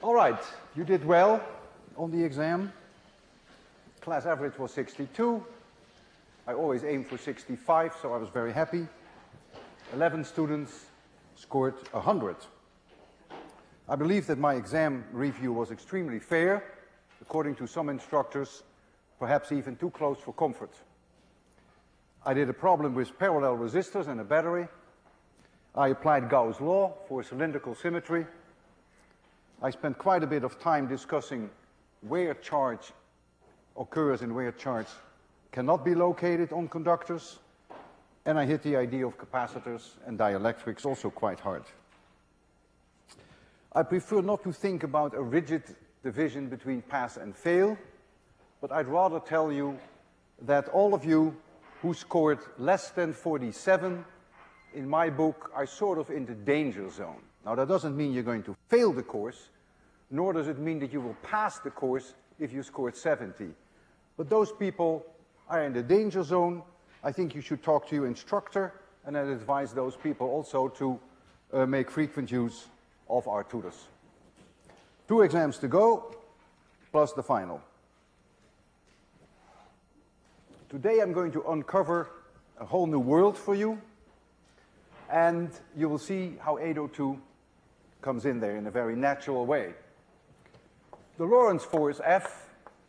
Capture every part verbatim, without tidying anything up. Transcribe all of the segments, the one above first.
All right, you did well on the exam. Class average was sixty-two. I always aim for sixty-five, so I was very happy. eleven students scored one hundred. I believe that my exam review was extremely fair, according to some instructors, perhaps even too close for comfort. I did a problem with parallel resistors and a battery. I applied Gauss' law for cylindrical symmetry. I spent quite a bit of time discussing where charge occurs and where charge cannot be located on conductors. And I hit the idea of capacitors and dielectrics also quite hard. I prefer not to think about a rigid division between pass and fail, but I'd rather tell you that all of you who scored less than forty-seven, in my book, are sort of in the danger zone. Now, that doesn't mean you're going to fail the course, nor does it mean that you will pass the course if you scored seventy. But those people are in the danger zone. I think you should talk to your instructor, and I'd advise those people also to uh, make frequent use of our tutors. Two exams to go, plus the final. Today I'm going to uncover a whole new world for you, and you will see how eight oh two comes in there in a very natural way. The Lorentz force F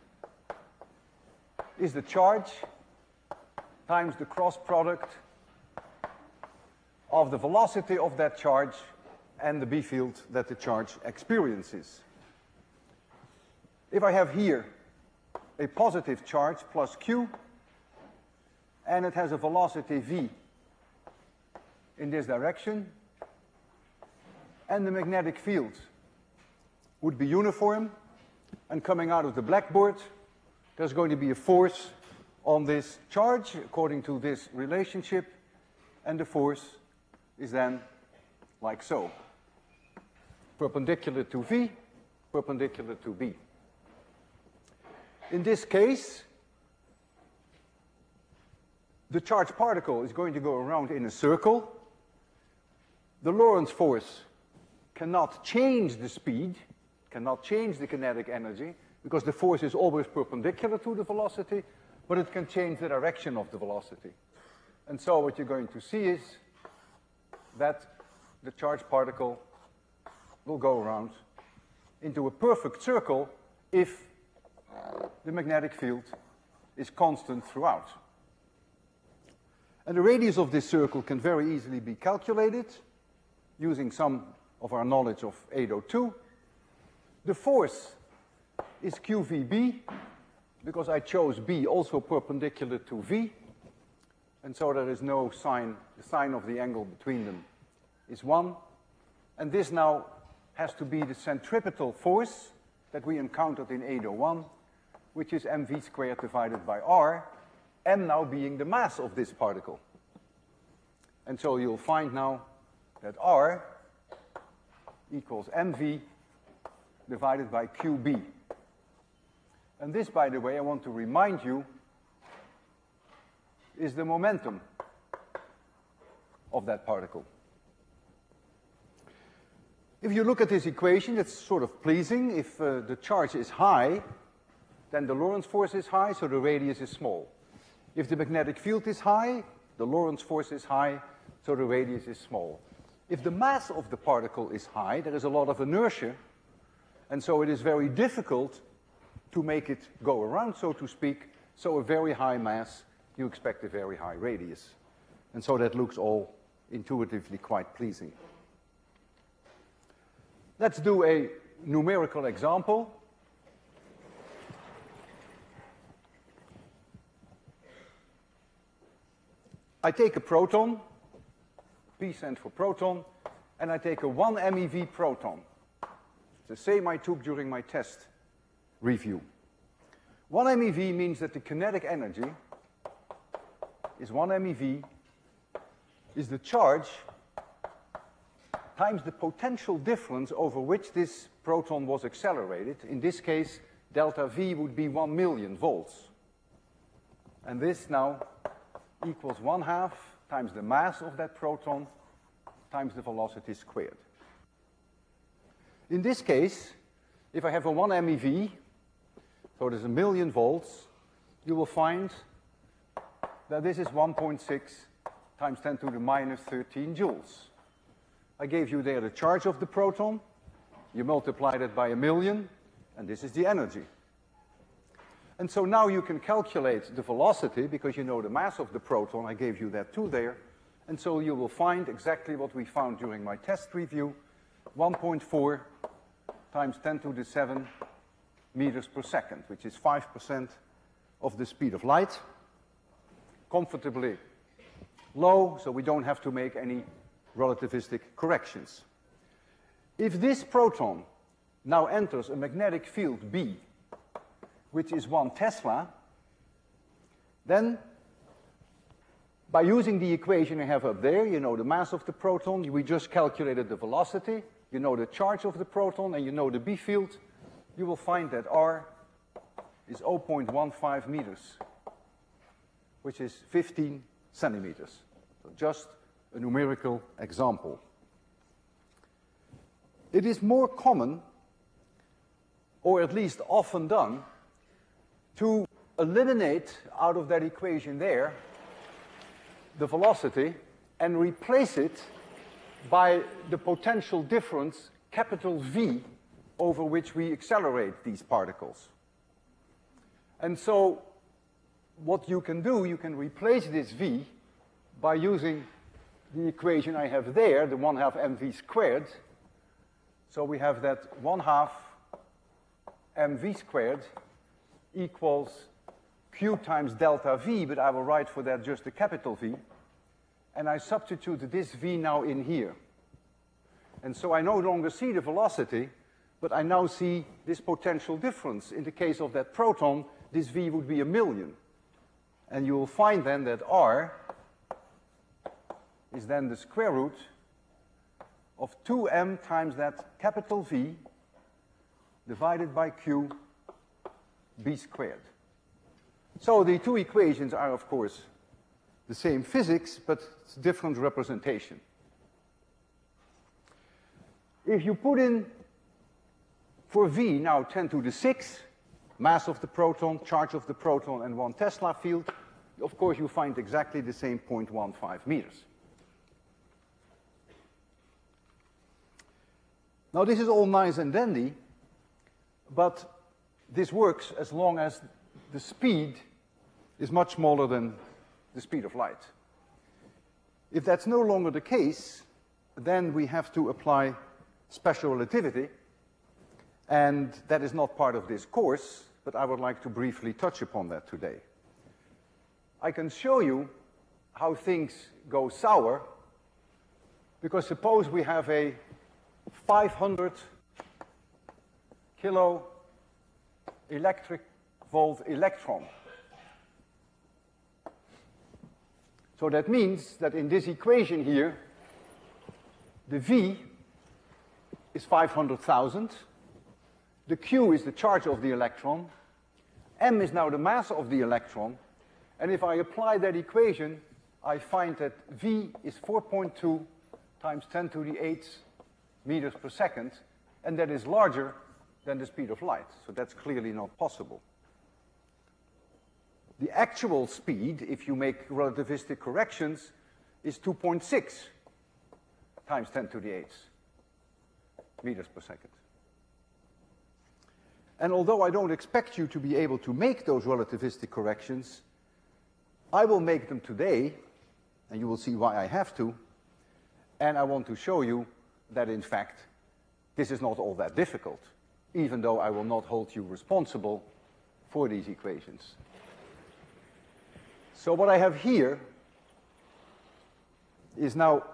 is the charge times the cross product of the velocity of that charge and the B field that the charge experiences. If I have here a positive charge plus Q, and it has a velocity V in this direction, and the magnetic field would be uniform, and coming out of the blackboard, there's going to be a force on this charge according to this relationship, and the force is then like so. Perpendicular to V, perpendicular to B. In this case, the charged particle is going to go around in a circle. The Lorentz force cannot change the speed, cannot change the kinetic energy, because the force is always perpendicular to the velocity, but it can change the direction of the velocity. And so what you're going to see is that the charged particle will go around into a perfect circle if the magnetic field is constant throughout. And the radius of this circle can very easily be calculated using some of our knowledge of eight oh two. The force is Q V B, because I chose B also perpendicular to V, and so there is no sign, the sign of the angle between them is one. And this now has to be the centripetal force that we encountered in eight oh one, which is mv squared divided by r, m now being the mass of this particle. And so you'll find now that r equals mv divided by qb. And this, by the way, I want to remind you, is the momentum of that particle. If you look at this equation, it's sort of pleasing. If uh, the charge is high, then the Lorentz force is high, so the radius is small. If the magnetic field is high, the Lorentz force is high, so the radius is small. If the mass of the particle is high, there is a lot of inertia, and so it is very difficult to make it go around, so to speak. So a very high mass, you expect a very high radius. And so that looks all intuitively quite pleasing. Let's do a numerical example. I take a proton, P stands for proton, and I take a one MeV proton. It's the same I took during my test review. one MeV means that the kinetic energy is one MeV, is the charge times the potential difference over which this proton was accelerated. In this case, delta V would be one million volts. And this now equals one half times the mass of that proton times the velocity squared. In this case, If I have a one MeV, so there's a million volts, you will find that this is one point six times ten to the minus thirteen joules. I gave you there the charge of the proton. You multiply that by a million, and this is the energy. And so now you can calculate the velocity, because you know the mass of the proton. I gave you that too there. And so you will find exactly what we found during my test review, one point four times ten to the seven meters per second, which is five percent of the speed of light. Comfortably low, so we don't have to make any relativistic corrections. If this proton now enters a magnetic field B, which is one Tesla, then by using the equation I have up there, you know the mass of the proton, we just calculated the velocity, you know the charge of the proton, and you know the B field, you will find that R is zero point one five meters, which is fifteen centimeters. So just a numerical example. It is more common, or at least often done, to eliminate out of that equation there the velocity and replace it by the potential difference, capital V, over which we accelerate these particles. And so what you can do, you can replace this V by using the equation I have there, the one half mv squared. So we have that one half mv squared equals q times delta V, but I will write for that just a capital V. And I substitute this V now in here. And so I no longer see the velocity, but I now see this potential difference. In the case of that proton, this V would be a million. And you will find then that R is then the square root of two m times that capital V divided by Q B squared. So the two equations are, of course, the same physics, but it's different representation. If you put in for V now ten to the six, mass of the proton, charge of the proton, and one Tesla field, of course you find exactly the same zero point one five meters. Now this is all nice and dandy, but this works as long as the speed is much smaller than the speed of light. If that's no longer the case, then we have to apply special relativity, and that is not part of this course, but I would like to briefly touch upon that today. I can show you how things go sour, because suppose we have a five hundred kilo electric volt electron. So that means that in this equation here, the V is five hundred thousand, the Q is the charge of the electron, M is now the mass of the electron, and if I apply that equation, I find that V is four point two times ten to the eighth meters per second, and that is larger than the speed of light. So that's clearly not possible. The actual speed, if you make relativistic corrections, is two point six times ten to the eighth meters per second. And although I don't expect you to be able to make those relativistic corrections, I will make them today, and you will see why I have to, and I want to show you that in fact this is not all that difficult, even though I will not hold you responsible for these equations. So what I have here is now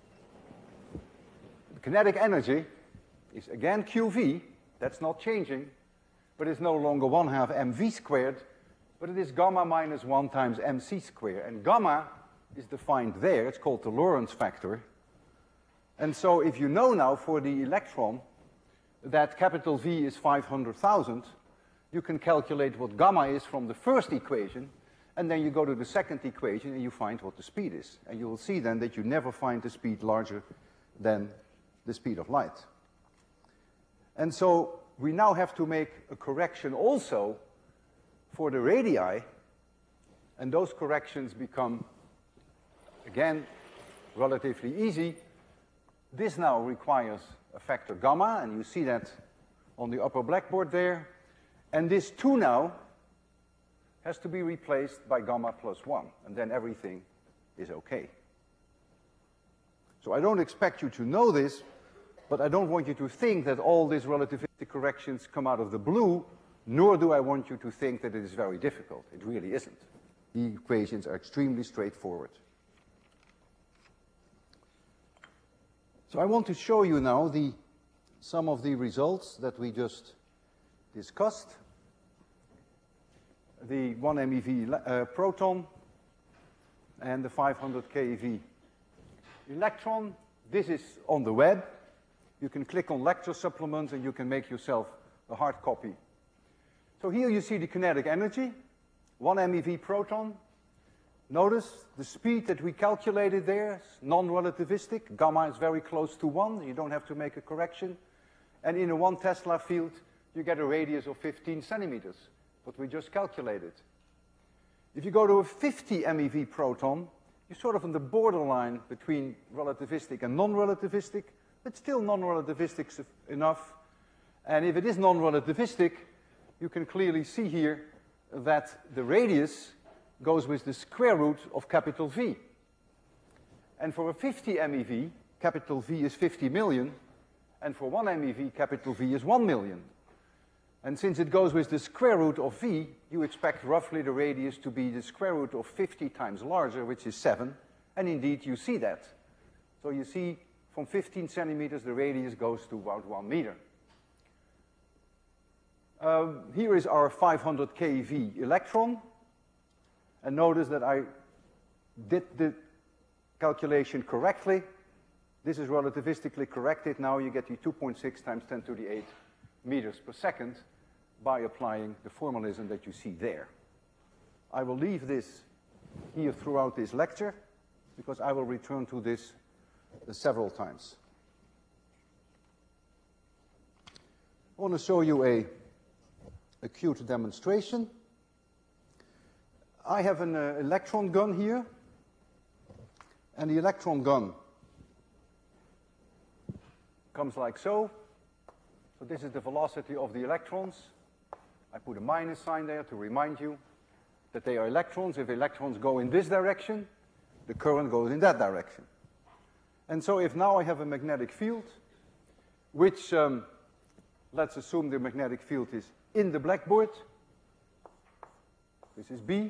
the kinetic energy is again Q V, that's not changing, but it's no longer one half mv squared, but it is gamma minus one times mc squared. And gamma is defined there, it's called the Lorentz factor. And so if you know now for the electron that capital V is five hundred thousand, you can calculate what gamma is from the first equation, and then you go to the second equation and you find what the speed is. And you will see then that you never find the speed larger than the speed of light. And so we now have to make a correction also for the radii, and those corrections become, again, relatively easy. This now requires a factor gamma, and you see that on the upper blackboard there. And this two now has to be replaced by gamma plus one, and then everything is okay. So I don't expect you to know this, but I don't want you to think that all these relativistic corrections come out of the blue, nor do I want you to think that it is very difficult. It really isn't. The equations are extremely straightforward. So I want to show you now the, some of the results that we just discussed. The one MeV uh, proton and the five hundred keV electron. This is on the web. You can click on lecture supplements and you can make yourself a hard copy. So here you see the kinetic energy, one MeV proton. Notice the speed that we calculated there is non-relativistic. Gamma is very close to one. You don't have to make a correction. And in a one Tesla field, you get a radius of fifteen centimeters, what we just calculated. If you go to a fifty MeV proton, you're sort of on the borderline between relativistic and non-relativistic, but still non-relativistic enough. And if it is non-relativistic, you can clearly see here that the radius goes with the square root of capital V. And for a fifty MeV, capital V is fifty million, and for one MeV, capital V is one million. And since it goes with the square root of V, you expect roughly the radius to be the square root of fifty times larger, which is seven, and indeed you see that. So you see from fifteen centimeters, the radius goes to about one meter. Um, here is our five hundred keV electron. And notice that I did the calculation correctly. This is relativistically corrected. Now you get the two point six times ten to the eight meters per second by applying the formalism that you see there. I will leave this here throughout this lecture because I will return to this uh, several times. I want to show you a acute demonstration. I have an uh, electron gun here, and the electron gun comes like so. So this is the velocity of the electrons. I put a minus sign there to remind you that they are electrons. If electrons go in this direction, the current goes in that direction. And so if now I have a magnetic field, which, um, let's assume the magnetic field is in the blackboard, this is B,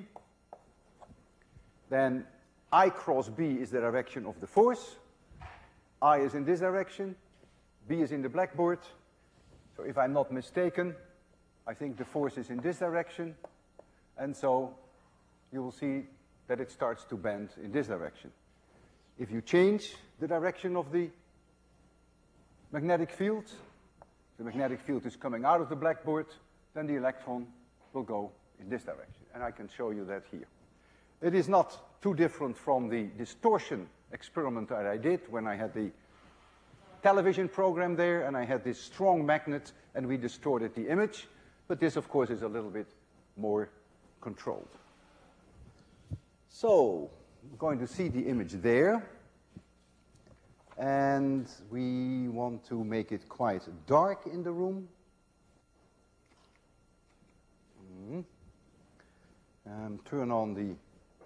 then I cross B is the direction of the force. I is in this direction, B is in the blackboard. So if I'm not mistaken, I think the force is in this direction, and so you will see that it starts to bend in this direction. If you change the direction of the magnetic field, the magnetic field is coming out of the blackboard, then the electron will go in this direction. And I can show you that here. It is not too different from the distortion experiment that I did when I had the television program there and I had this strong magnet and we distorted the image. But this, of course, is a little bit more controlled. So we're going to see the image there. And we want to make it quite dark in the room. Mm-hmm. And turn on the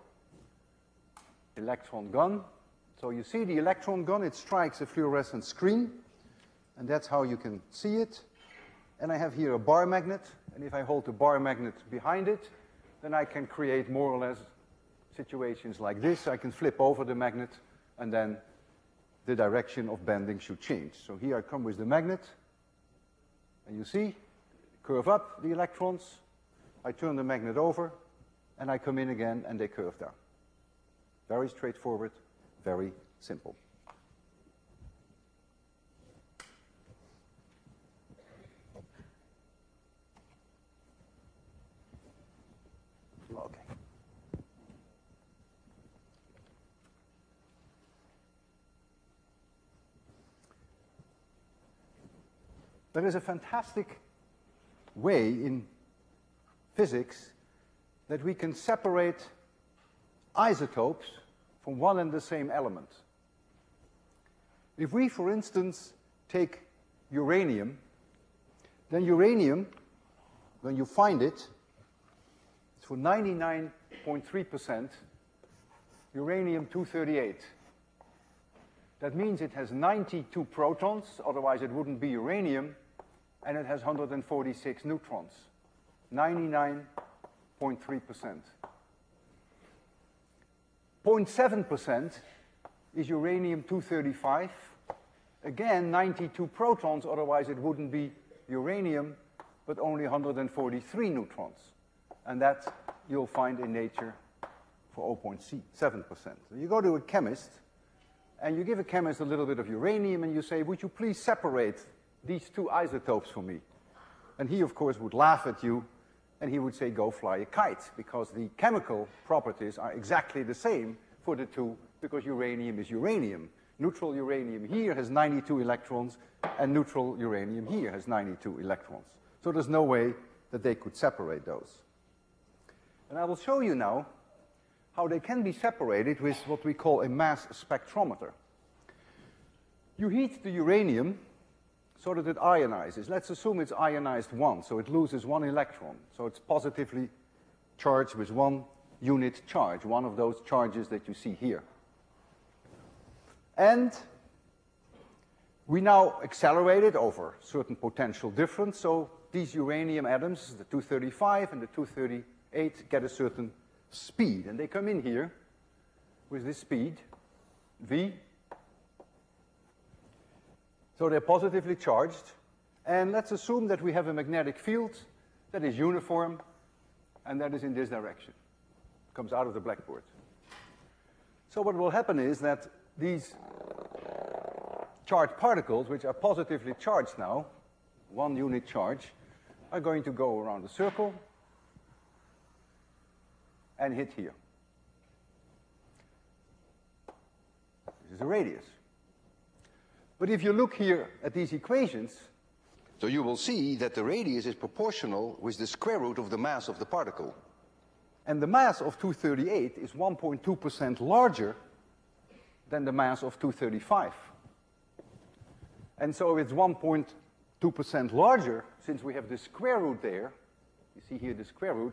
electron gun. So you see the electron gun, it strikes a fluorescent screen, and that's how you can see it. And I have here a bar magnet, and if I hold the bar magnet behind it, then I can create more or less situations like this. I can flip over the magnet, and then the direction of bending should change. So here I come with the magnet, and you see, curve up the electrons, I turn the magnet over, and I come in again, and they curve down. Very straightforward, very simple. Okay. There is a fantastic way in physics that we can separate isotopes from one and the same element. If we, for instance, take uranium, then uranium, when you find it, it's for ninety-nine point three percent uranium two thirty-eight. That means it has ninety-two protons, otherwise it wouldn't be uranium, and it has one hundred forty-six neutrons, ninety-nine point three percent. zero point seven percent is uranium two thirty-five. Again, ninety-two protons, otherwise it wouldn't be uranium, but only one hundred forty-three neutrons. And that you'll find in nature for zero point seven percent. So you go to a chemist, and you give a chemist a little bit of uranium, and you say, would you please separate these two isotopes for me? And he, of course, would laugh at you, and he would say, go fly a kite, because the chemical properties are exactly the same for the two, because uranium is uranium. Neutral uranium here has ninety-two electrons, and neutral uranium here has ninety-two electrons. So there's no way that they could separate those. And I will show you now how they can be separated with what we call a mass spectrometer. You heat the uranium so that it ionizes. Let's assume it's ionized one, so it loses one electron. So it's positively charged with one unit charge, one of those charges that you see here. And we now accelerate it over certain potential difference, so these uranium atoms, the two thirty-five and the two thirty-eight, get a certain speed, and they come in here with this speed, V. So they're positively charged, and let's assume that we have a magnetic field that is uniform, and that is in this direction. It comes out of the blackboard. So what will happen is that these charged particles, which are positively charged now, one unit charge, are going to go around the circle and hit here. This is the radius. But if you look here at these equations, so you will see that the radius is proportional with the square root of the mass of the particle. And the mass of two thirty-eight is one point two percent larger than the mass of two thirty-five. And so it's one point two percent larger, since we have the square root there. You see here the square root.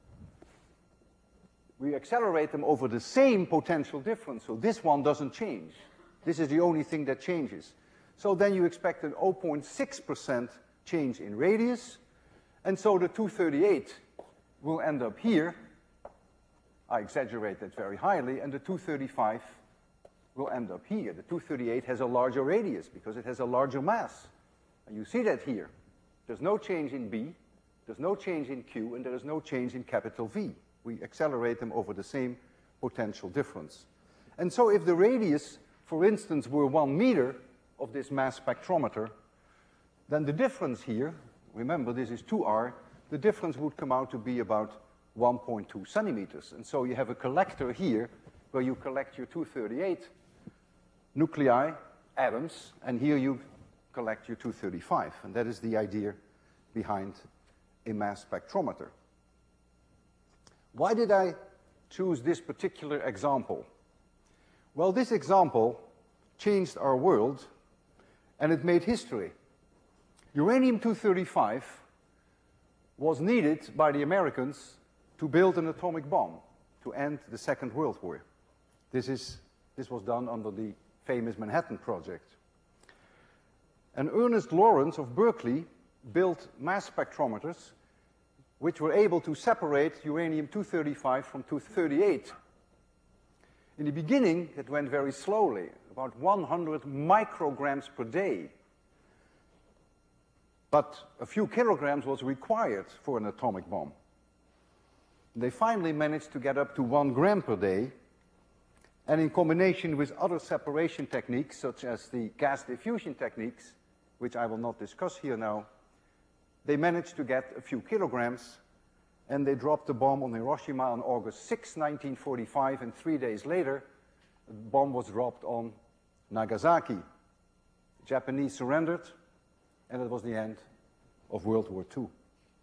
We accelerate them over the same potential difference, so this one doesn't change. This is the only thing that changes. So then you expect an zero point six percent change in radius, and so the two thirty-eight will end up here. I exaggerate that very highly, and the two thirty-five will end up here. The two thirty-eight has a larger radius because it has a larger mass. And you see that here. There's no change in B, there's no change in Q, and there is no change in capital V. We accelerate them over the same potential difference. And so if the radius, for instance, were one meter of this mass spectrometer, then the difference here, remember this is two R, the difference would come out to be about one point two centimeters. And so you have a collector here where you collect your two thirty-eight nuclei, atoms, and here you collect your two thirty-five. And that is the idea behind a mass spectrometer. Why did I choose this particular example? Well, this example changed our world, and it made history. Uranium two thirty-five was needed by the Americans to build an atomic bomb to end the Second World War. This, is, this was done under the famous Manhattan Project. And Ernest Lawrence of Berkeley built mass spectrometers which were able to separate uranium two thirty-five from two thirty-eight. In the beginning, it went very slowly, about one hundred micrograms per day. But a few kilograms was required for an atomic bomb. They finally managed to get up to one gram per day, and in combination with other separation techniques, such as the gas diffusion techniques, which I will not discuss here now, they managed to get a few kilograms, and they dropped the bomb on Hiroshima on August sixth, nineteen forty-five, and three days later, the bomb was dropped on Nagasaki. The Japanese surrendered, and it was the end of World War Two.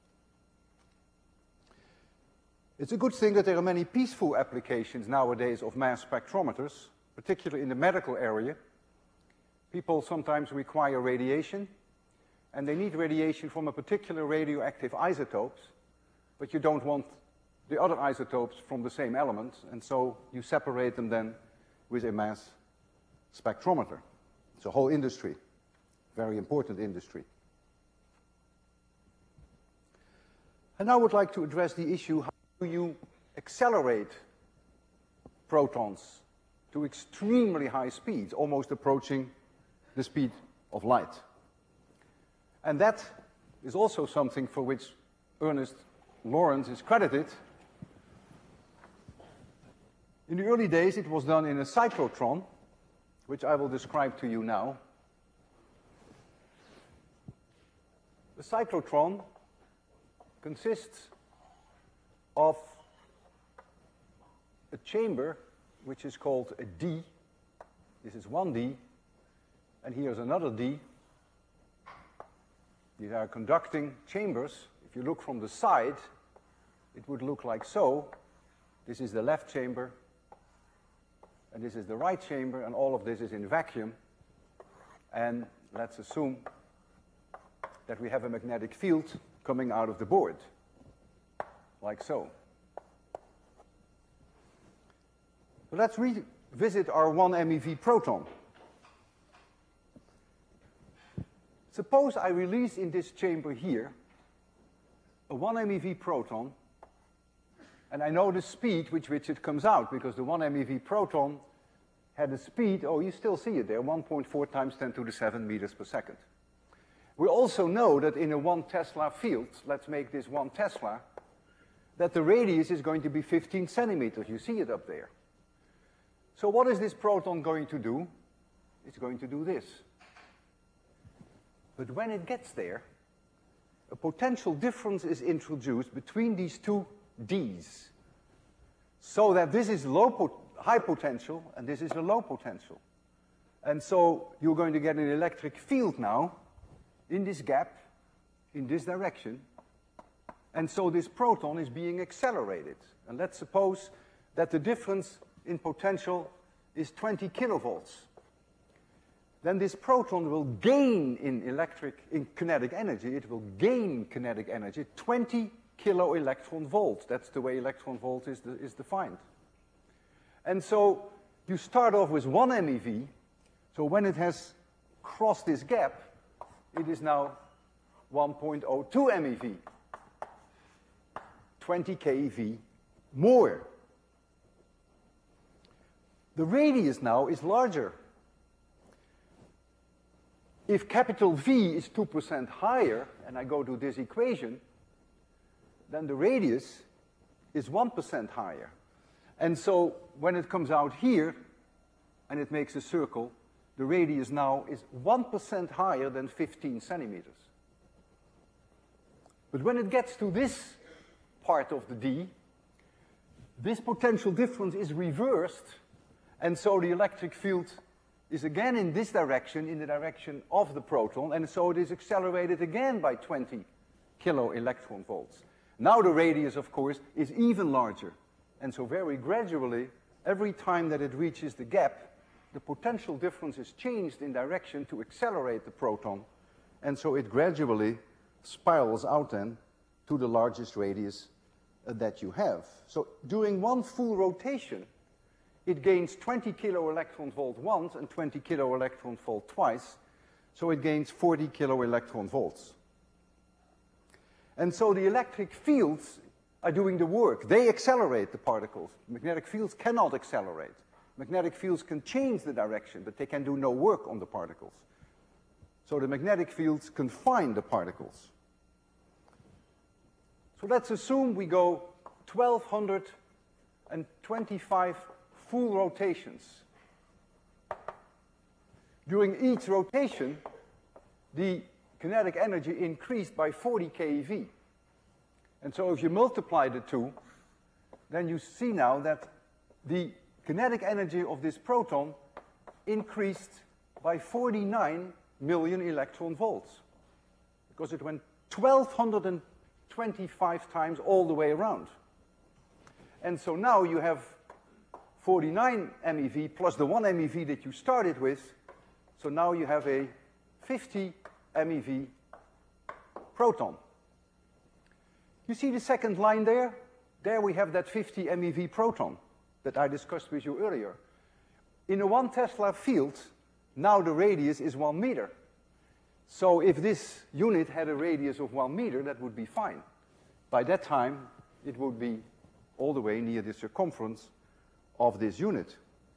It's a good thing that there are many peaceful applications nowadays of mass spectrometers, particularly in the medical area. People sometimes require radiation, and they need radiation from a particular radioactive isotopes, but you don't want the other isotopes from the same element, and so you separate them then with a mass spectrometer. It's a whole industry, very important industry. And I would like to address the issue, how do you accelerate protons to extremely high speeds, almost approaching the speed of light. And that is also something for which Ernest Lawrence is credited. In the early days, it was done in a cyclotron, which I will describe to you now. The cyclotron consists of a chamber which is called a D. This is one D, and here's another D. These are conducting chambers. If you look from the side, it would look like so. This is the left chamber, and this is the right chamber, and all of this is in vacuum. And let's assume that we have a magnetic field coming out of the board, like so. But let's revisit our one MeV proton. Suppose I release in this chamber here a one MeV proton, and I know the speed with which it comes out, because the one MeV proton had a speed, oh, you still see it there, one point four times ten to the seven meters per second. We also know that in a one Tesla field, let's make this one Tesla, that the radius is going to be fifteen centimeters. You see it up there. So what is this proton going to do? It's going to do this. But when it gets there, a potential difference is introduced between these two D's, so that this is low pot high potential and this is a low potential. And so you're going to get an electric field now in this gap, in this direction, and so this proton is being accelerated. And let's suppose that the difference in potential is twenty kilovolts. Then this proton will gain in electric, in kinetic energy, it will gain kinetic energy, twenty kilo electron volts. That's the way electron volt is, de, is defined. And so you start off with one MeV, so when it has crossed this gap, it is now one point zero two MeV, twenty keV more. The radius now is larger. If capital V is two percent higher, and I go to this equation, then the radius is one percent higher. And so when it comes out here, and it makes a circle, the radius now is one percent higher than fifteen centimeters. But when it gets to this part of the D, this potential difference is reversed, and so the electric field is again in this direction, in the direction of the proton, and so it is accelerated again by twenty kilo electron volts. Now the radius, of course, is even larger. And so very gradually, every time that it reaches the gap, the potential difference is changed in direction to accelerate the proton, and so it gradually spirals out then to the largest radius uh, that you have. So during one full rotation, it gains twenty kilo electron volt once and twenty kilo electron volt twice, so it gains forty kilo electron volts. And so the electric fields are doing the work. They accelerate the particles. Magnetic fields cannot accelerate. Magnetic fields can change the direction, but they can do no work on the particles. So the magnetic fields confine the particles. So let's assume we go twelve twenty-five full rotations. During each rotation, the kinetic energy increased by forty keV. And so if you multiply the two, then you see now that the kinetic energy of this proton increased by forty-nine million electron volts, because it went twelve twenty-five times all the way around. And so now you have forty-nine MeV plus the one MeV that you started with. So now you have a fifty MeV proton. You see the second line there? There we have that fifty MeV proton that I discussed with you earlier. In a one Tesla field, now the radius is one meter. So if this unit had a radius of one meter, that would be fine. By that time, it would be all the way near the circumference of this unit.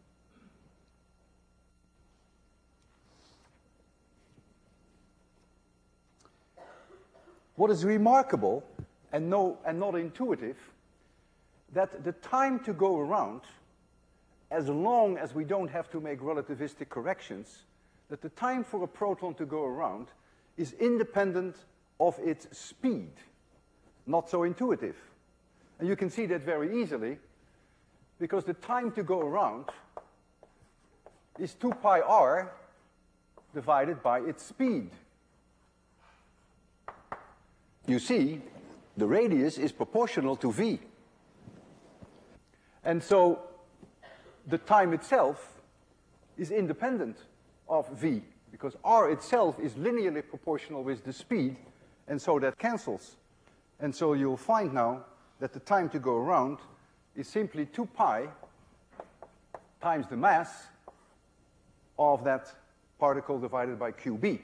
What is remarkable and, no, and not intuitive, that the time to go around, as long as we don't have to make relativistic corrections, that the time for a proton to go around is independent of its speed. Not so intuitive. And you can see that very easily, because the time to go around is two pi r divided by its speed. You see, the radius is proportional to v. And so the time itself is independent of v, because r itself is linearly proportional with the speed, and so that cancels. And so you'll find now that the time to go around is simply two pi times the mass of that particle divided by qb.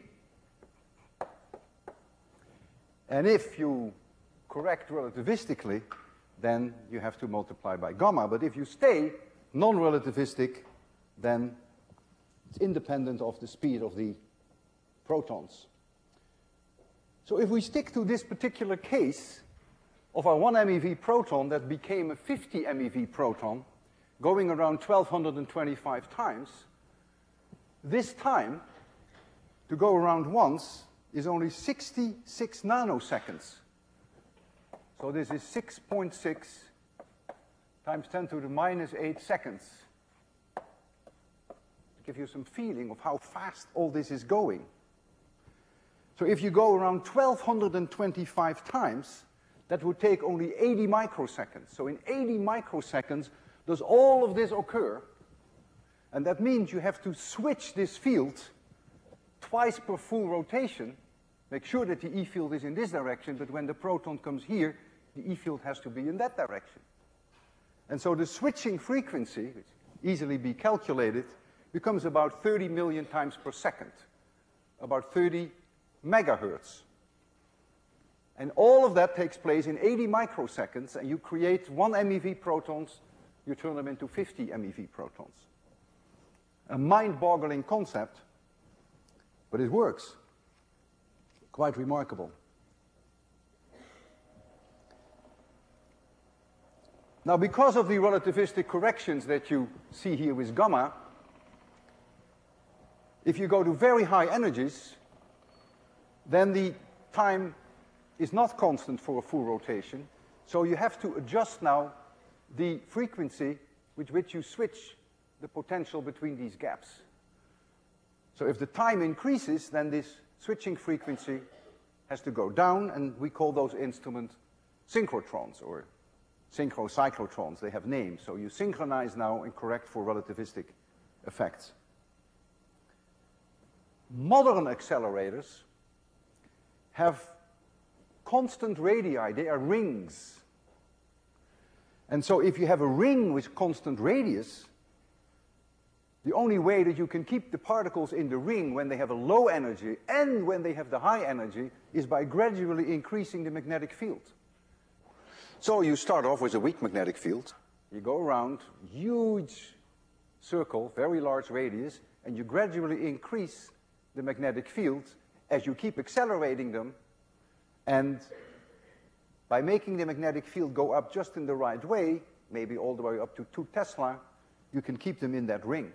And if you correct relativistically, then you have to multiply by gamma. But if you stay non-relativistic, then it's independent of the speed of the protons. So if we stick to this particular case of our one MeV proton that became a fifty MeV proton, going around twelve twenty-five times, this time to go around once is only sixty-six nanoseconds. So this is six point six times ten to the minus eight seconds. To give you some feeling of how fast all this is going. So if you go around twelve twenty-five times, that would take only eighty microseconds. So in eighty microseconds, does all of this occur? And that means you have to switch this field twice per full rotation. Make sure that the E field is in this direction, but when the proton comes here, the E field has to be in that direction. And so the switching frequency, which easily be calculated, becomes about thirty million times per second, about thirty megahertz. And all of that takes place in eighty microseconds, and you create one MeV protons, you turn them into fifty MeV protons. A mind-boggling concept, but it works. Quite remarkable. Now, because of the relativistic corrections that you see here with gamma, if you go to very high energies, then the time is not constant for a full rotation, so you have to adjust now the frequency with which you switch the potential between these gaps. So if the time increases, then this switching frequency has to go down, and we call those instruments synchrotrons or synchrocyclotrons. They have names, so you synchronize now and correct for relativistic effects. Modern accelerators have constant radii. They are rings. And so if you have a ring with constant radius, the only way that you can keep the particles in the ring when they have a low energy and when they have the high energy is by gradually increasing the magnetic field. So you start off with a weak magnetic field. You go around, huge circle, very large radius, and you gradually increase the magnetic field as you keep accelerating them. And by making the magnetic field go up just in the right way, maybe all the way up to two Tesla, you can keep them in that ring.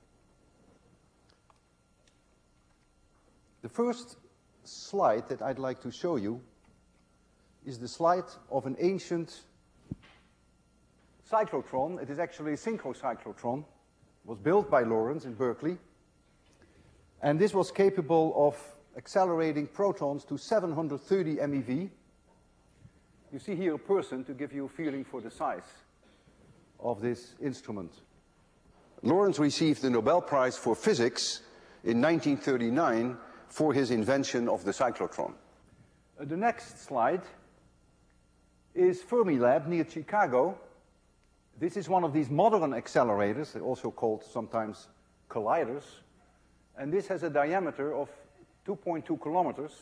The first slide that I'd like to show you is the slide of an ancient cyclotron. It is actually a synchrocyclotron. It was built by Lawrence in Berkeley. And this was capable of accelerating protons to seven hundred thirty MeV. You see here a person to give you a feeling for the size. of this instrument. Lorentz received the Nobel Prize for Physics in nineteen thirty-nine for his invention of the cyclotron. Uh, the next slide is Fermilab near Chicago. This is one of these modern accelerators, also called sometimes colliders, and this has a diameter of two point two kilometers.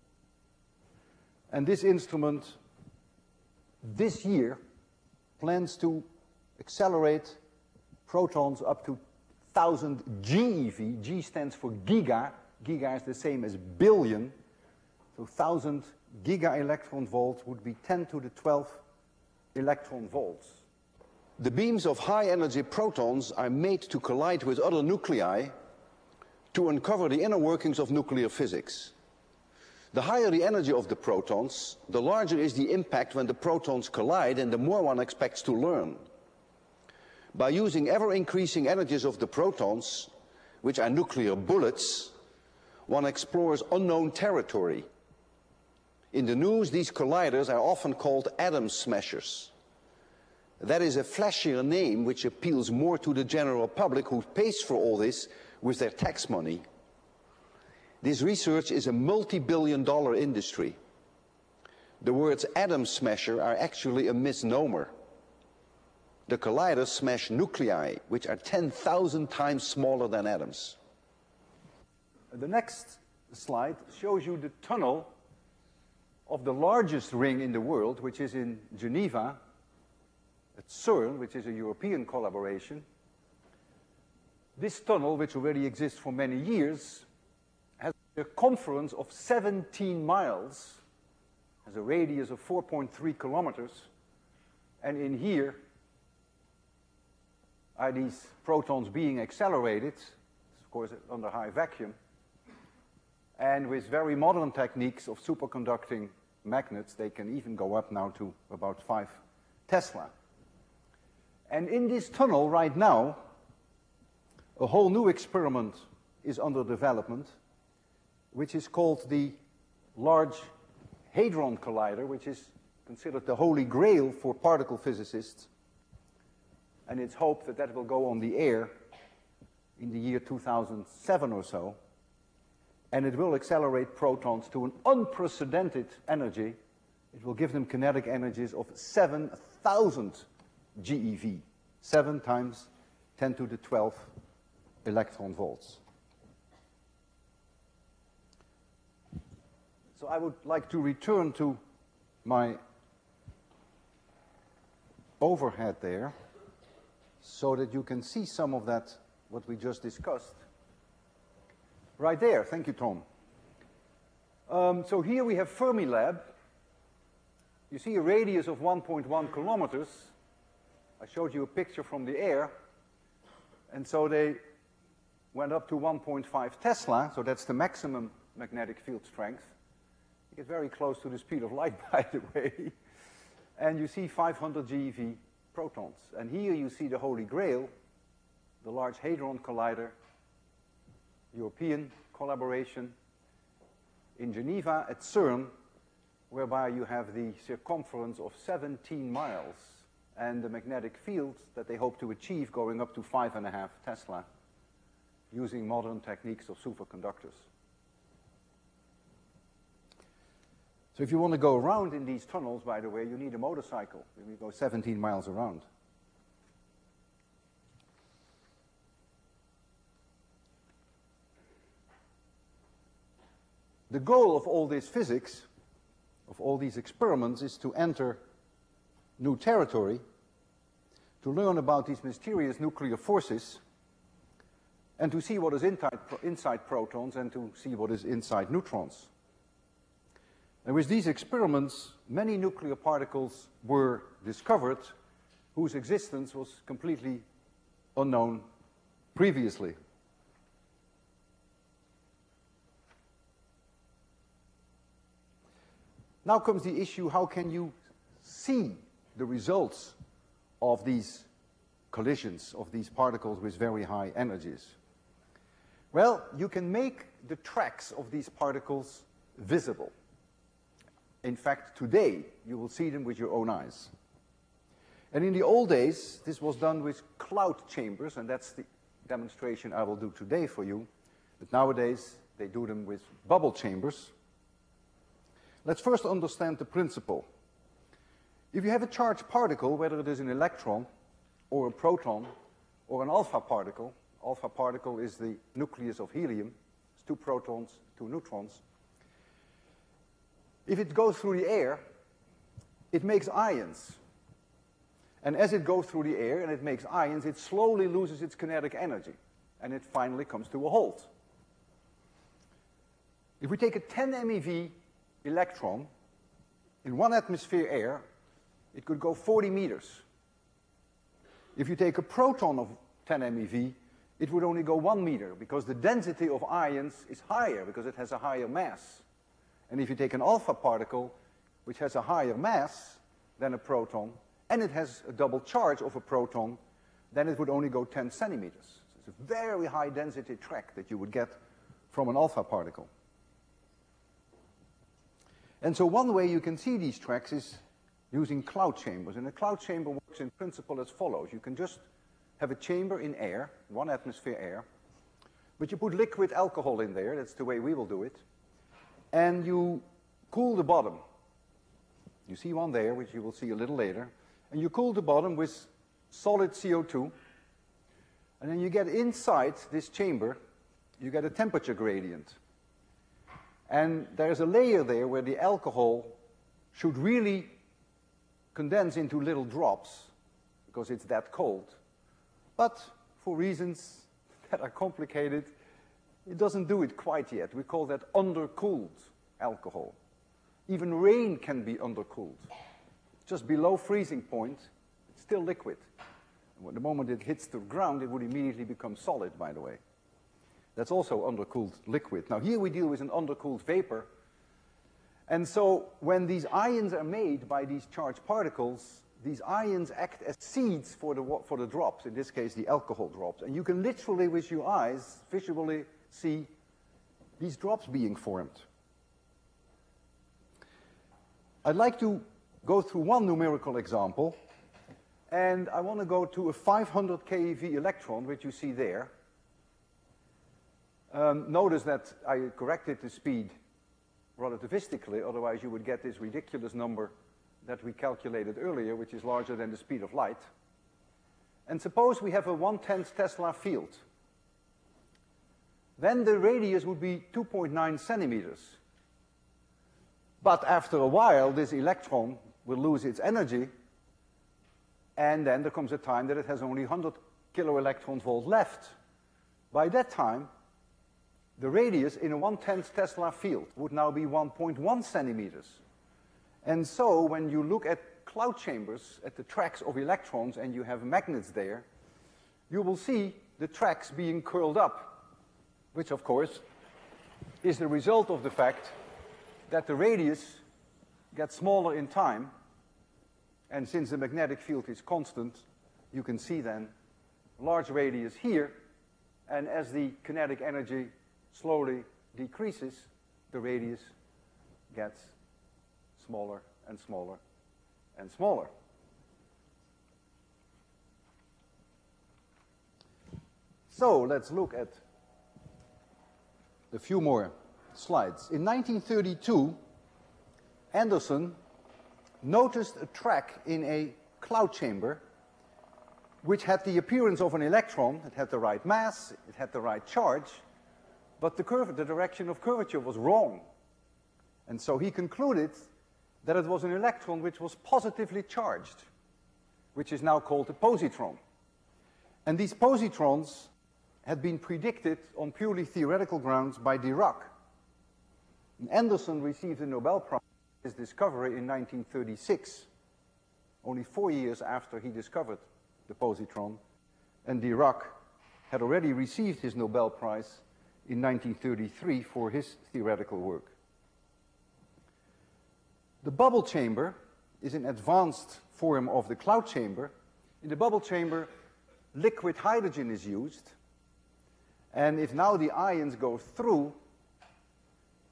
And this instrument this year plans to accelerate protons up to one thousand GeV. G stands for giga. Giga is the same as billion. So one thousand giga electron volts would be ten to the twelve electron volts. The beams of high energy protons are made to collide with other nuclei to uncover the inner workings of nuclear physics. The higher the energy of the protons, the larger is the impact when the protons collide and the more one expects to learn. By using ever-increasing energies of the protons, which are nuclear bullets, one explores unknown territory. In the news, these colliders are often called atom smashers. That is a flashier name which appeals more to the general public who pays for all this with their tax money. This research is a multi-billion dollar industry. The words atom smasher are actually a misnomer. The colliders smash nuclei, which are ten thousand times smaller than atoms. The next slide shows you the tunnel of the largest ring in the world, which is in Geneva, at CERN, which is a European collaboration. This tunnel, which already exists for many years, has a circumference of seventeen miles, has a radius of four point three kilometers, and in here are these protons being accelerated, of course under high vacuum, and with very modern techniques of superconducting magnets, they can even go up now to about five Tesla. And in this tunnel right now, a whole new experiment is under development, which is called the Large Hadron Collider, which is considered the holy grail for particle physicists. And it's hoped that that will go on the air in the year two thousand seven or so. And it will accelerate protons to an unprecedented energy. It will give them kinetic energies of seven thousand GeV, seven times ten to the twelve electron volts. So I would like to return to my overhead there so that you can see some of that, what we just discussed. Right there. Thank you, Tom. Um, so here we have Fermilab. You see a radius of one point one kilometers. I showed you a picture from the air. And so they went up to one point five Tesla, so that's the maximum magnetic field strength. You get very close to the speed of light, by the way. And you see five hundred GeV protons. And here you see the Holy Grail, the Large Hadron Collider, European collaboration in Geneva at CERN, whereby you have the circumference of seventeen miles and the magnetic fields that they hope to achieve going up to five and a half Tesla using modern techniques of superconductors. So if you want to go around in these tunnels, by the way, you need a motorcycle. You go seventeen miles around. The goal of all this physics, of all these experiments, is to enter new territory, to learn about these mysterious nuclear forces, and to see what is inside, inside protons and to see what is inside neutrons. And with these experiments, many nuclear particles were discovered whose existence was completely unknown previously. Now comes the issue, how can you see the results of these collisions, of these particles with very high energies? Well, you can make the tracks of these particles visible. In fact, today, you will see them with your own eyes. And in the old days, this was done with cloud chambers, and that's the demonstration I will do today for you. But nowadays, they do them with bubble chambers. Let's first understand the principle. If you have a charged particle, whether it is an electron or a proton or an alpha particle, alpha particle is the nucleus of helium, it's two protons, two neutrons. If it goes through the air, it makes ions. And as it goes through the air and it makes ions, it slowly loses its kinetic energy, and it finally comes to a halt. If we take a ten MeV electron in one atmosphere air, it could go forty meters. If you take a proton of ten MeV, it would only go one meter, because the density of ions is higher, because it has a higher mass. And if you take an alpha particle, which has a higher mass than a proton, and it has a double charge of a proton, then it would only go ten centimeters. So it's a very high density track that you would get from an alpha particle. And so one way you can see these tracks is using cloud chambers. And a cloud chamber works in principle as follows. You can just have a chamber in air, one atmosphere air, but you put liquid alcohol in there, that's the way we will do it, and you cool the bottom. You see one there, which you will see a little later, and you cool the bottom with solid C O two, and then you get inside this chamber, you get a temperature gradient. And there's a layer there where the alcohol should really condense into little drops, because it's that cold. But for reasons that are complicated, it doesn't do it quite yet. We call that undercooled alcohol. Even rain can be undercooled. Just below freezing point, it's still liquid. And the moment it hits the ground, it would immediately become solid, by the way. That's also undercooled liquid. Now here we deal with an undercooled vapor. And so when these ions are made by these charged particles, these ions act as seeds for the, for the drops, in this case the alcohol drops. And you can literally, with your eyes, visually see these drops being formed. I'd like to go through one numerical example, and I want to go to a five hundred keV electron, which you see there. Um, notice that I corrected the speed relativistically, otherwise you would get this ridiculous number that we calculated earlier, which is larger than the speed of light. And suppose we have a one-tenth Tesla field. Then the radius would be two point nine centimeters. But after a while, this electron will lose its energy, and then there comes a time that it has only one hundred kiloelectron volt left. By that time, the radius in a one-tenth Tesla field would now be one point one centimeters. And so when you look at cloud chambers, at the tracks of electrons, and you have magnets there, you will see the tracks being curled up, which of course is the result of the fact that the radius gets smaller in time, and since the magnetic field is constant, you can see then large radius here, and as the kinetic energy slowly decreases, the radius gets smaller and smaller and smaller. So let's look at a few more slides. In nineteen thirty-two, Anderson noticed a track in a cloud chamber which had the appearance of an electron. It had the right mass, it had the right charge, but the, curve, the direction of curvature was wrong. And so he concluded that it was an electron which was positively charged, which is now called a positron. And these positrons had been predicted on purely theoretical grounds by Dirac. And Anderson received the Nobel Prize for his discovery in nineteen thirty-six, only four years after he discovered the positron, and Dirac had already received his Nobel Prize in nineteen thirty-three for his theoretical work. The bubble chamber is an advanced form of the cloud chamber. In the bubble chamber, liquid hydrogen is used, and if now the ions go through,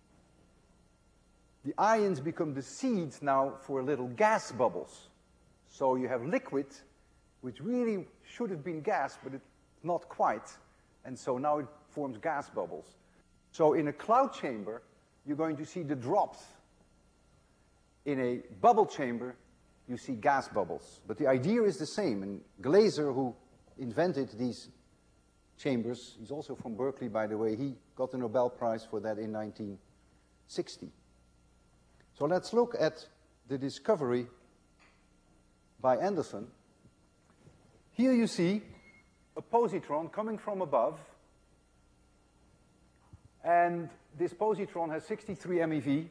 the ions become the seeds now for little gas bubbles. So you have liquid, which really should have been gas, but it's not quite. And so now it forms gas bubbles. So in a cloud chamber, you're going to see the drops. In a bubble chamber, you see gas bubbles. But the idea is the same. And Glaser, who invented these chambers, he's also from Berkeley, by the way, he got the Nobel Prize for that in nineteen sixty. So let's look at the discovery by Anderson. Here you see a positron coming from above, and this positron has sixty-three MeV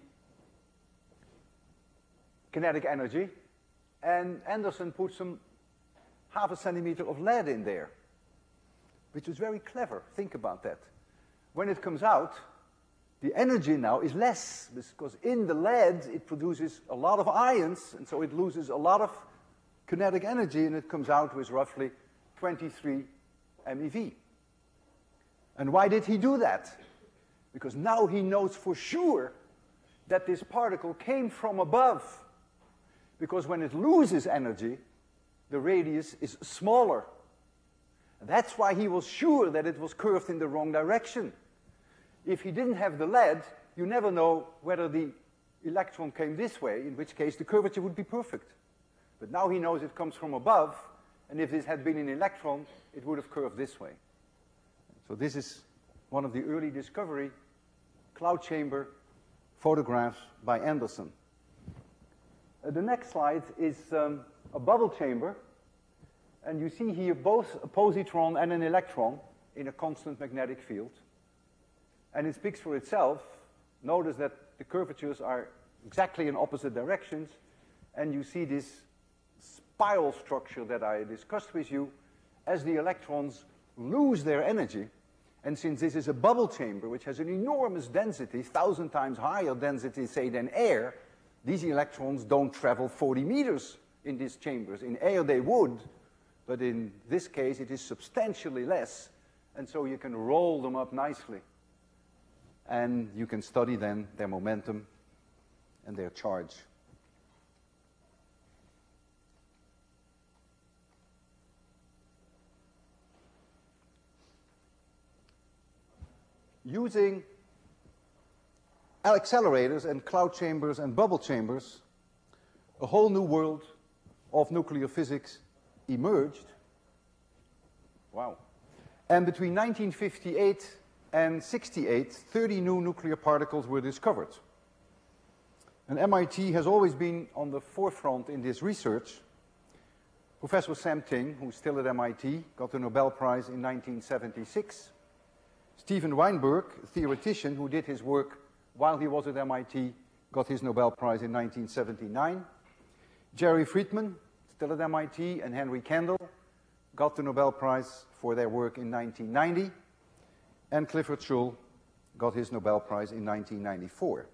kinetic energy, and Anderson put some half a centimeter of lead in there, which is very clever. Think about that. When it comes out, the energy now is less, because in the lead it produces a lot of ions, and so it loses a lot of kinetic energy, and it comes out with roughly twenty-three MeV. And why did he do that? Because now he knows for sure that this particle came from above. Because when it loses energy, the radius is smaller. And that's why he was sure that it was curved in the wrong direction. If he didn't have the lead, you never know whether the electron came this way, in which case the curvature would be perfect. But now he knows it comes from above, and if this had been an electron, it would have curved this way. So this is one of the early discovery cloud chamber photographs by Anderson. Uh, the next slide is um, a bubble chamber, and you see here both a positron and an electron in a constant magnetic field. And it speaks for itself. Notice that the curvatures are exactly in opposite directions, and you see this spiral structure that I discussed with you. As the electrons lose their energy, and since this is a bubble chamber which has an enormous density, thousand times higher density, say, than air, these electrons don't travel forty meters in these chambers. In air they would, but in this case it is substantially less, and so you can roll them up nicely. And you can study then their momentum and their charge. Using accelerators and cloud chambers and bubble chambers, a whole new world of nuclear physics emerged. Wow. And between nineteen fifty-eight and sixty-eight, thirty new nuclear particles were discovered. And M I T has always been on the forefront in this research. Professor Sam Ting, who's still at M I T, got the Nobel Prize in nineteen seventy-six. Steven Weinberg, a theoretician who did his work while he was at M I T, got his Nobel Prize in nineteen seventy-nine. Jerry Friedman, still at M I T, and Henry Kendall got the Nobel Prize for their work in nineteen ninety. And Clifford Shull got his Nobel Prize in nineteen ninety-four.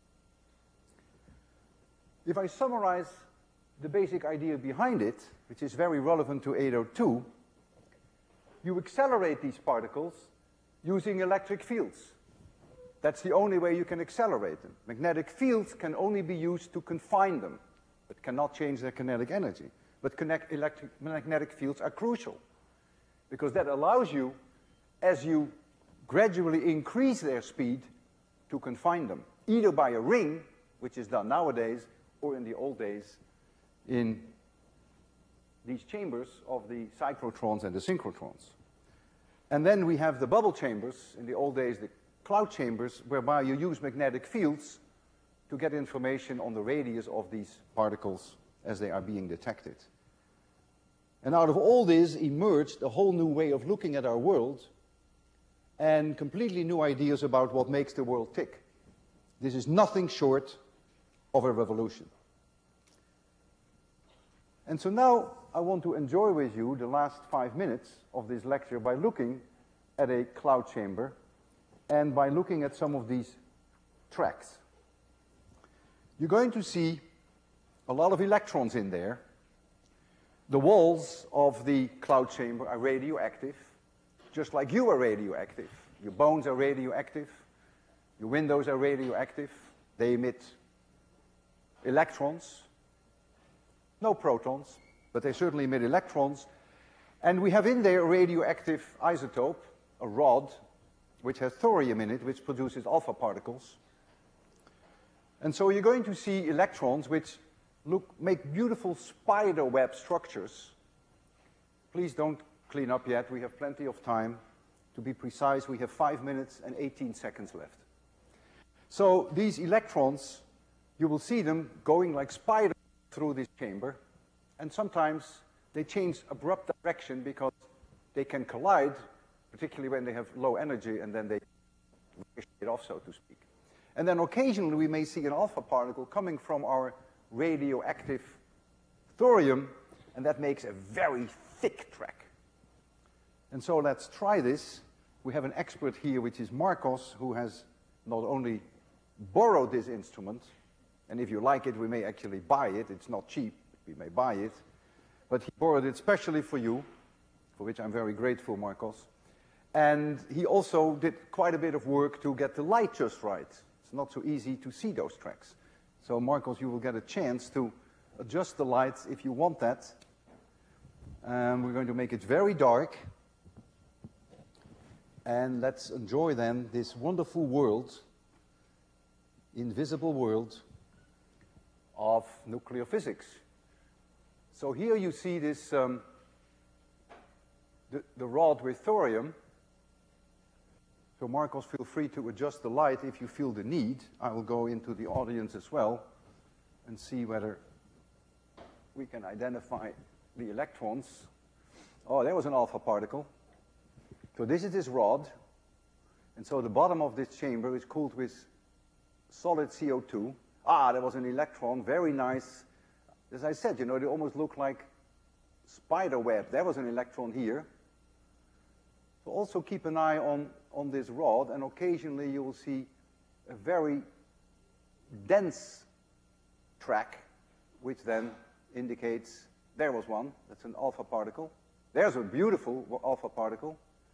If I summarize the basic idea behind it, which is very relevant to eight oh two, you accelerate these particles using electric fields. That's the only way you can accelerate them. Magnetic fields can only be used to confine them, but cannot change their kinetic energy. But connect electric, magnetic fields are crucial, because that allows you, as you gradually increase their speed, to confine them, either by a ring, which is done nowadays, or in the old days in these chambers of the cyclotrons and the synchrotrons. And then we have the bubble chambers, in the old days the cloud chambers, whereby you use magnetic fields to get information on the radius of these particles as they are being detected. And out of all this emerged a whole new way of looking at our world and completely new ideas about what makes the world tick. This is nothing short of a revolution. And so now I want to enjoy with you the last five minutes of this lecture by looking at a cloud chamber and by looking at some of these tracks. You're going to see a lot of electrons in there. The walls of the cloud chamber are radioactive, just like you are radioactive. Your bones are radioactive. Your windows are radioactive. They emit electrons. No protons, but they certainly emit electrons. And we have in there a radioactive isotope, a rod, which has thorium in it, which produces alpha particles. And so you're going to see electrons which look, make beautiful spider web structures. Please don't clean up yet. We have plenty of time. To be precise, we have five minutes and eighteen seconds left. So these electrons, you will see them going like spiders through this chamber. And sometimes they change abrupt direction because they can collide, particularly when they have low energy, and then they ricochet off, so to speak. And then occasionally we may see an alpha particle coming from our radioactive thorium, and that makes a very thick track. And so let's try this. We have an expert here, which is Marcos, who has not only borrowed this instrument, and if you like it, we may actually buy it. It's not cheap, we may buy it. But he borrowed it specially for you, for which I'm very grateful, Marcos. And he also did quite a bit of work to get the light just right. It's not so easy to see those tracks. So, Marcos, you will get a chance to adjust the lights if you want that. Um, we're going to make it very dark. And let's enjoy then this wonderful world, invisible world of nuclear physics. So here you see this, um, the, the rod with thorium. So Marcos, feel free to adjust the light if you feel the need. I will go into the audience as well and see whether we can identify the electrons. Oh, there was an alpha particle. So this is this rod. And so the bottom of this chamber is cooled with solid C O two. Ah, there was an electron, very nice. As I said, you know, they almost look like spider web. There was an electron here. So also keep an eye on, on this rod, and occasionally you will see a very dense track, which then indicates there was one. That's an alpha particle. There's a beautiful alpha particle.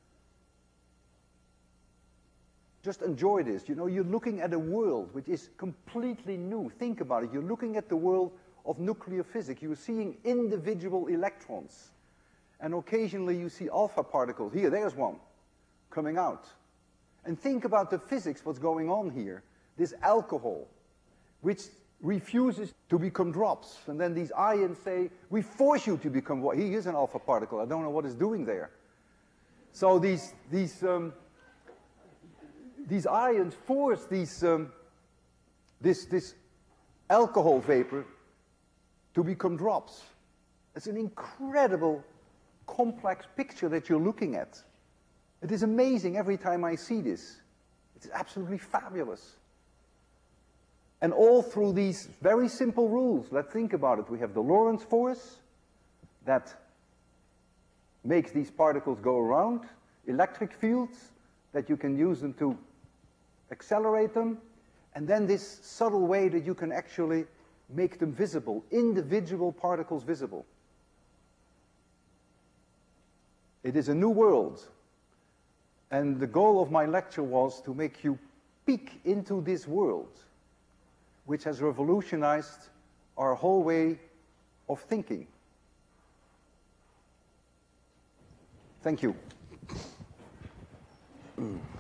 Just enjoy this. You know, you're looking at a world which is completely new. Think about it. You're looking at the world of nuclear physics. You're seeing individual electrons. And occasionally you see alpha particles. Here, there's one coming out. And think about the physics, what's going on here. This alcohol, which refuses to become drops. And then these ions say, we force you to become what? Here's an alpha particle. I don't know what it's doing there. So these, these, um, these ions force these, um, this, this alcohol vapor to become drops. It's an incredible, complex picture that you're looking at. It is amazing every time I see this. It's absolutely fabulous. And all through these very simple rules. Let's think about it. We have the Lorentz force that makes these particles go around, electric fields that you can use them to accelerate them, and then this subtle way that you can actually make them visible, individual particles visible. It is a new world. And the goal of my lecture was to make you peek into this world, which has revolutionized our whole way of thinking. Thank you.